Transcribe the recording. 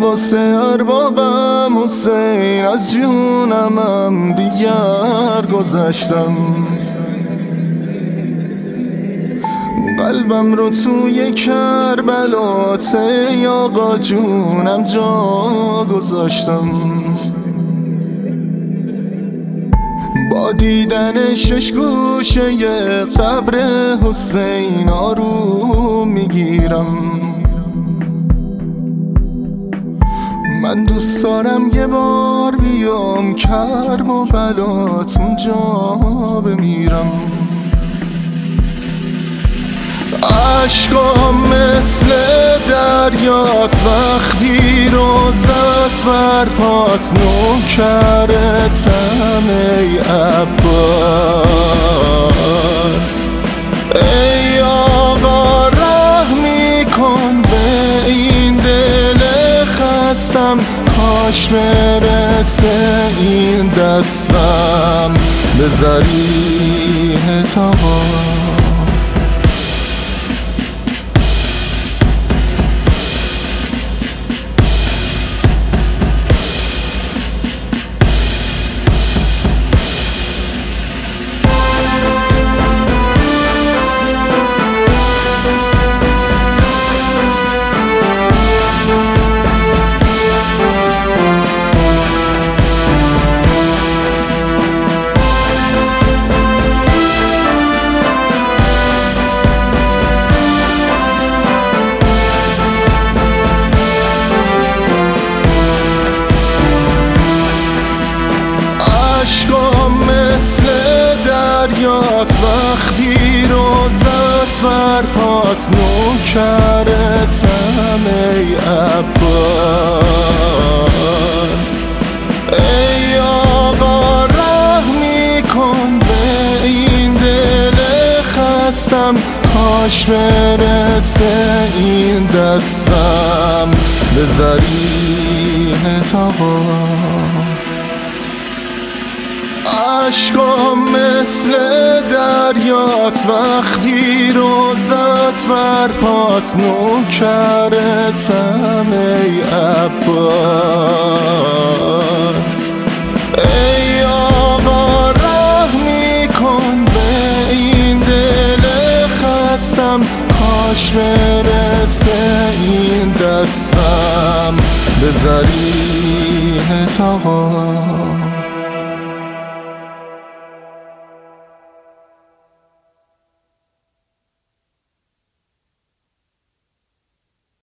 واسه اربابم حسین، از جونمم دیگر گذشتم. قلبم رو توی کربلات ای آقا جونم جا گذاشتم. با دیدن شش گوشه قبر حسین آروم میگیرم. من دوست دارم یه بار بیام کرب و بلات اونجا بمیرم. عشقام مثل دریاست وقتی روزت برپاس نوکرتم ای عباس. ای آقا رحمی کن به این دل خستم، کاش برسه این دستم به ذریح تابا. عشقام مثل دریاست وقتی روزت برپاس نوکرتم ای عباس. ای آقا رحمی کن به این دل خستم، کاش برسه این دستم به ذریح تابا. عشقام مثل دریاست وقتی روزت برپاس نوکرتم ای عباس. ای آقا رحمی کن به این دل خستم، کاش برسه این دستم به ذریح تابا.